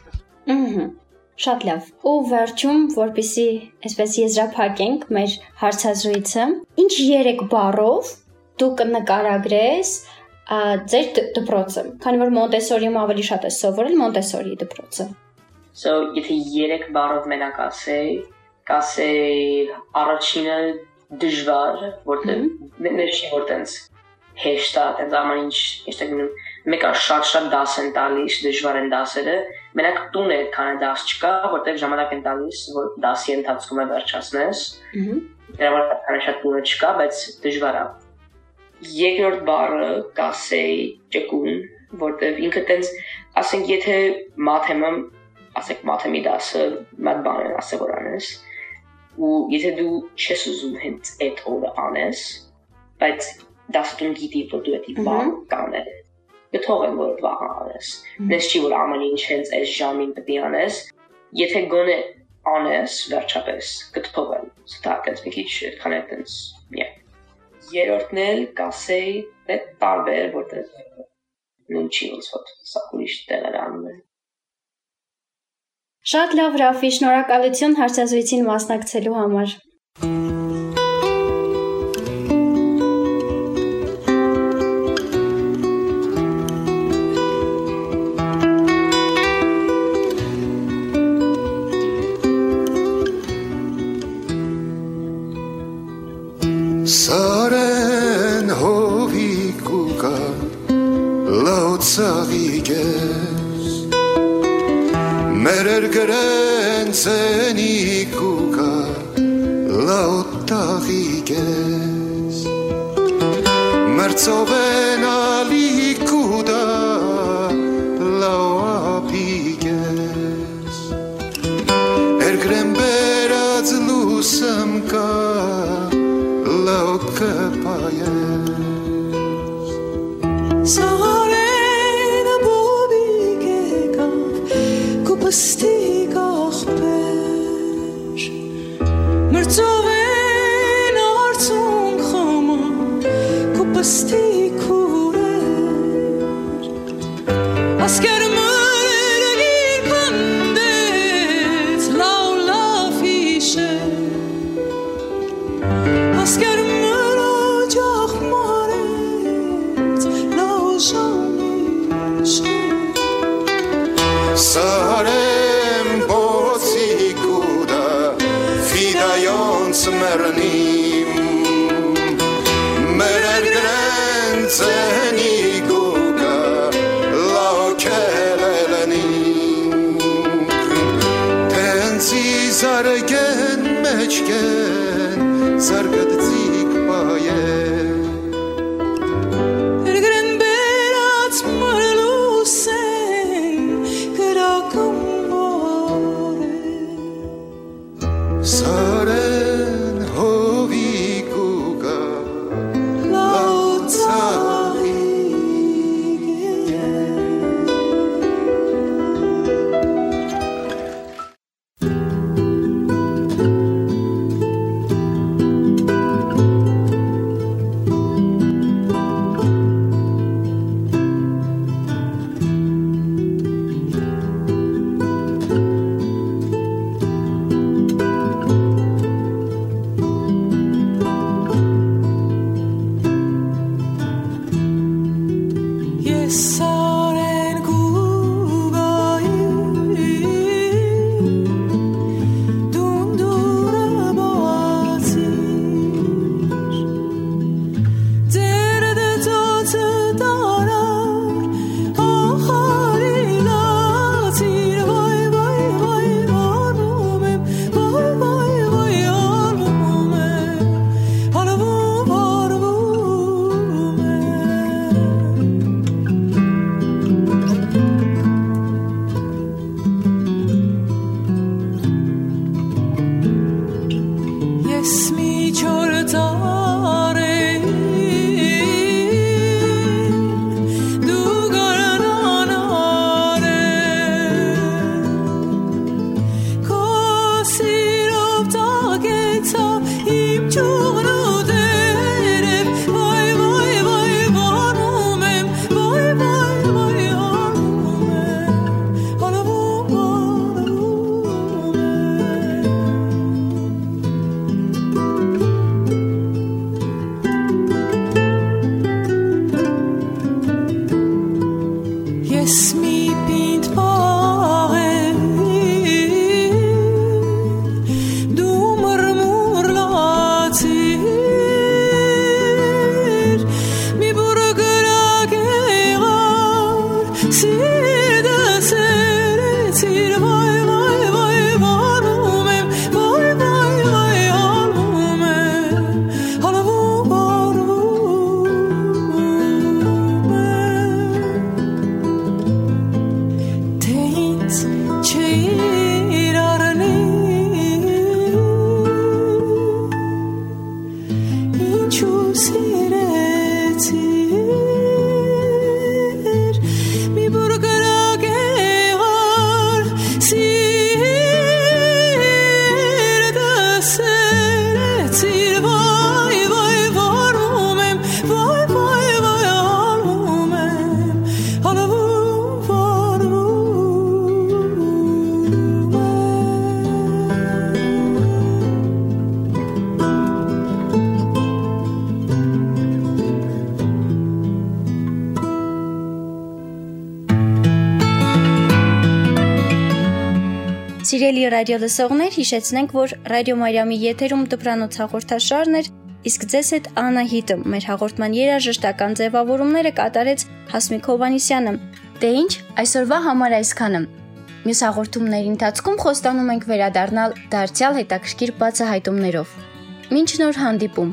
Speaker 2: Ահա։ Շատ լավ։ Ու վերջում, որպեսզի այսպես եզրափակենք մեր հարցազրույցը, ինչ երեք բառով դուք նկարագրես ձեր դպրոցը, քանի որ Montessori-ում ավելի շատ է սովորել Montessori դպրոցը։
Speaker 6: So, եթե երեք բառով մենակ ասեի, կասեի առաջինը դժվար, որտեղ ներշի որ տենց հեշտ է, տենց ամեն ինչ, ես գնում, մեկը շատ-շատ դաս են տալիս, դժվար են դասերը, մենակ տուն է քան դաս չկա, որտեղ ժամանակ են տալիս, որ դասի ընթացքում է վերջացնես։ Դրա համար քան շատ տունը չկա, բայց դժվար է։ Երկրորդ բառը կասեի ճկուն, որտեղ ինքը տենց, ասենք եթե մաթեմը, ասենք մաթեմի դասը մատ բան են ասել որ անես, ու եթե դու չես ուզում հենց այդ օրը անես, բայց դասը գիտի որ դու էդի բան կանես, կթողեմ որ վաղ անես, նես չի որ ամեն ինչ հենց այս ժամին պետք է անես, եթե գոնե անես վերջապես կթողեմ, ստակած մի քիչ քան այդպես, yeah. Երորդն էլ կասեի դե տարբեր, որտեղ նույն չի ոնց որ սա ուրիշ տեղեր անում են։
Speaker 2: Շատ լավ Ռաֆի, շնորհակալություն հարցազրույցին մասնակցելու համար։
Speaker 7: Սարեն հովիկ ու կա լաուցաղիկ ես մեր երգրեն ծենիկ ու կա լաուտաղիկ ես մեր ծովեն ալիկ ու դա լաուապիկ ես երգրեն բերած լուսëm կա Լոկը պայես Սարեն բոբիկ եկավ կուպստիկ աղբեր Մրծովեն արցուն խամա կուպստիկ ուրեր Ասկեր մրելի կնդեց լավ լավ իշեր Ասկեր Սարեմ բոցիկ ու դա ֆիդայոնց մերնիմ մեր երգրեն ծենիկ ու կա լավ Արեգեն մեջկեն զարգդցիկ պայե
Speaker 8: Երգրեն բերած մրլուսեն գրակում որե
Speaker 7: Սարեն հովի կուգա լաուցաղի
Speaker 2: Սիրելի ռադիո լսողներ, հիշեցնենք, որ Ռադիո Մարիամի եթերում դպրանոց հաղորդաշարն էր, իսկ ձեզ հետ Անահիտը մեր հաղորդման երաժշտական ձևավորումները կատարեց Հասմիկ Հովհաննիսյանը։ Դե ինչ, այսօրվա համար այսքանը։ Մյուս հաղորդումների ընթացքում խոստանում ենք վերադառնալ դարձյալ հետաքրքիր բացահայտումներով։ Մինչ նոր հանդիպում։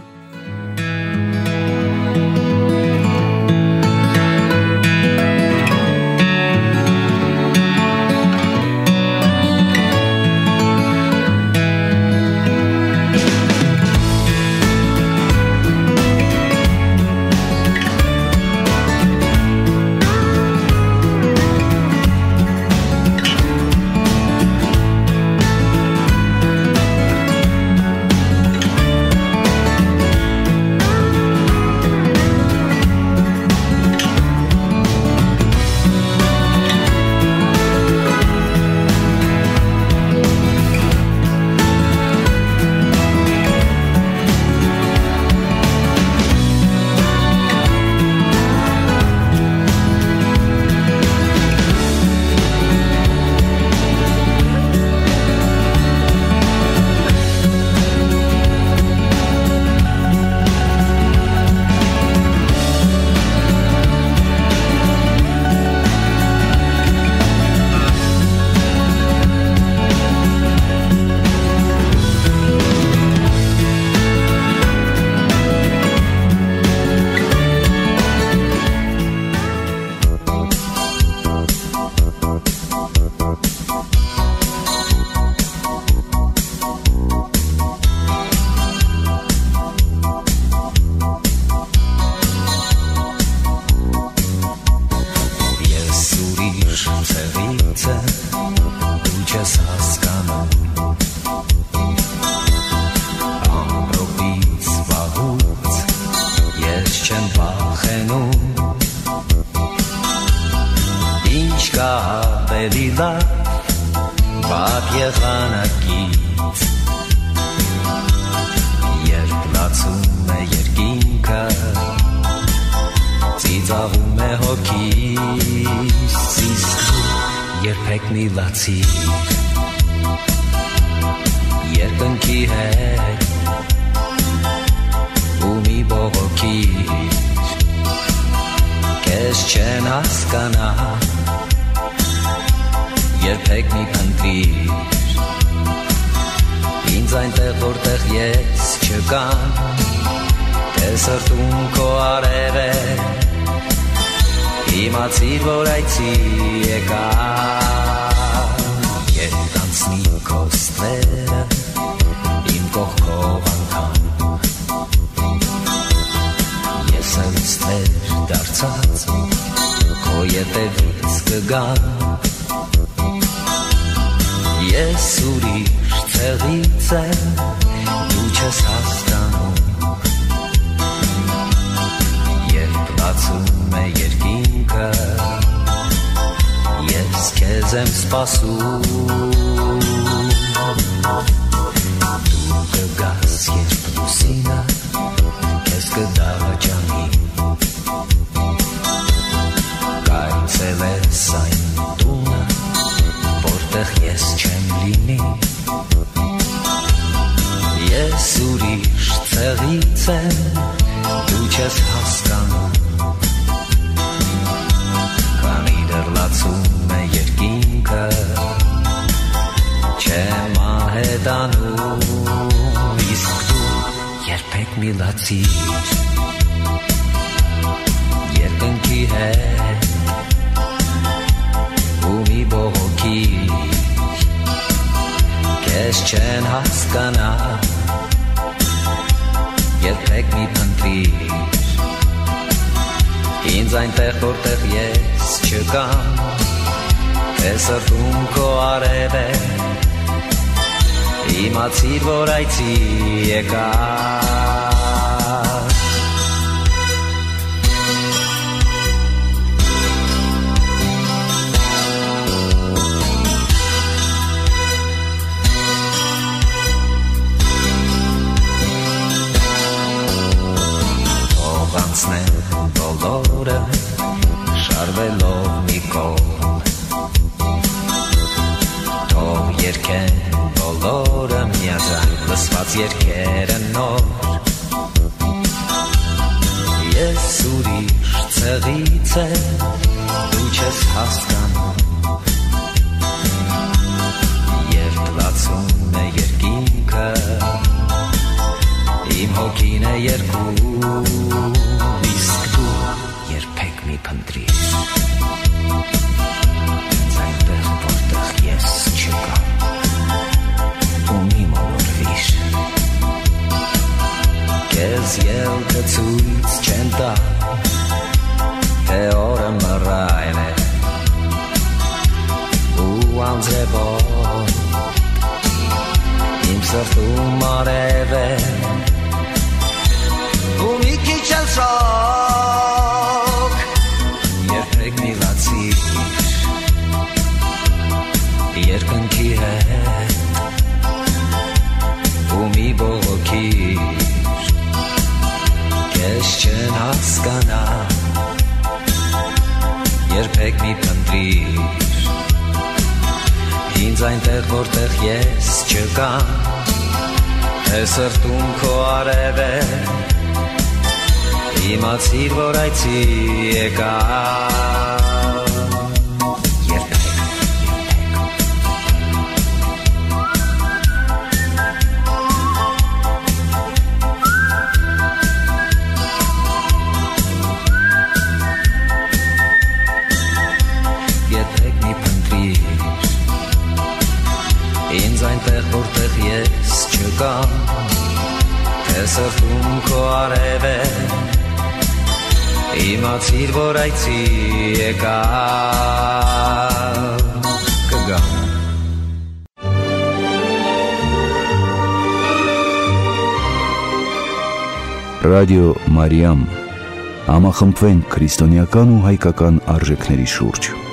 Speaker 5: եղանակից երբ լացում է երկինքը ծիծաղում է հոգիս իսկ երբեք մի լացիր երկնքի հետ ու մի բողոքիր քեզ չեն հասկանա երբեք մի փնտրիր ինձ այնտեղ որտեղ ես չկամ թե սրտում քո արև է իմացիր որ այցի եկա երբ անցնի քո ստվերը իմ կողքով անգամ ես էլ ստվեր դարձած քո ետևից կգամ ես ուրիշ ցեղից եմ դու չես հասկանում երբ լացում է երկինքը ես քեզ եմ սպասում դու կգաս երբ լուսինը քեզ կդավաճանի կայցել ես այն տունը որտեղ ես չեմ լինի ես ուրիշ ցեղից եմ դու չես հասկանում քանի դեռ լացում է երկինքը չեմ անհետանում իսկ դու երբեք մի լացիր երկնքի հետ ու մի բողոքիր քեզ չեն հասկանա երբեք մի փնտրիր ինձ այնտեղ որտեղ ես չկամ թե սրտում քո արև է իմացիր որ այցի եկա անցնեն բոլորը շարվելով մի կողմ թող երգեն բոլորը միաժամանակ լսված երգերը նոր ես ուրիշ ցեղից եմ դու չես հասկանում երբ լացում է երկինքը իմ հոգին է երկում երբեք մի փնտրիր ինձ այնտեղ որտեղ ես չկամ ու մի մոլորվիր քեզ ելքը ցույց չեն տա թե օրը մռայլ է ու անձրևով իմ սրտում արև է ու մի քիչ էլ շոկ երբեք մի լացիր երկնքի հետ ու մի բողոքիր քեզ չեն հասկանա երբեք մի փնտրիր ինձ այնտեղ որտեղ ես չկամ թե սրտում քո արև է իմացիր որ այցի եկա երբեք մի փնտրիր ինձ այնտեղ որտեղ ես չկամ թե սրտում քո արև է իմացիր որ այցի եկա կգամ
Speaker 1: Ռադիո Մարիամ համախմբվենք քրիստոնեական ու հայկական արժեքների շուրջ